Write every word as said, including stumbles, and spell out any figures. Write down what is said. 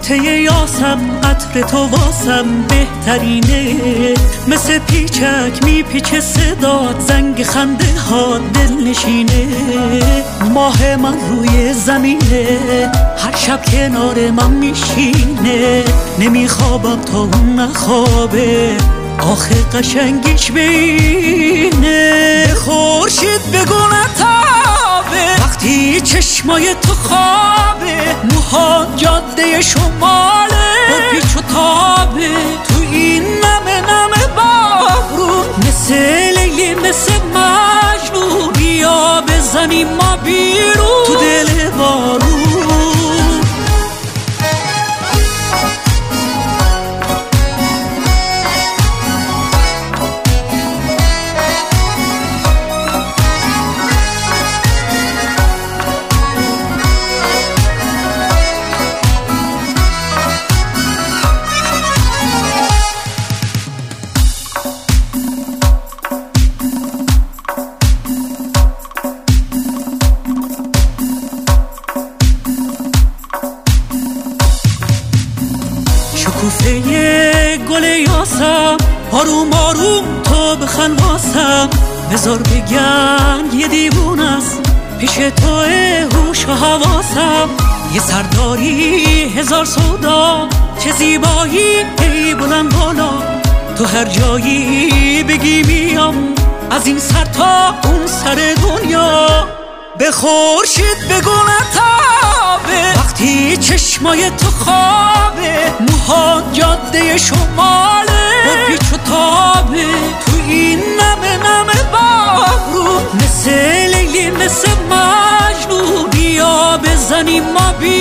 نقطه یاسم قطر تو واسم بهترینه، مثل پیچک میپیچه صدات، زنگ خنده ها دل نشینه. ماه من روی زمینه، هر شب کنار من میشینه، نمیخوابم تا اون نخوابه، آخه قشنگیش بینه. خورشید بگو نتابه وقتی چشمای تو خوابه، موها جاده شماله با پیچ و تابه، تو این نمه نمه بابرون، مثل لیلی مثل مجنون، بیا بزنیم ما بیرون تو دل بارون. شکوفه گل یاسم، آروم آروم تو بخند واسم، بذار بگن یه دیوون است پیش توه هوش و حواسم. یه سرداری هزار سودا، چه زیبایی ای بلند بالا، تو هر جایی بگی میام از این سر تا اون سر دنیا. به خورشید بگو نتابه وقتی چشمای تو خوابه، موها جاده شماله با پیچ و تابه، تو این نمه نمه بابرون، مثل لیلی مثل مجنون، بیا بزنیم ما بی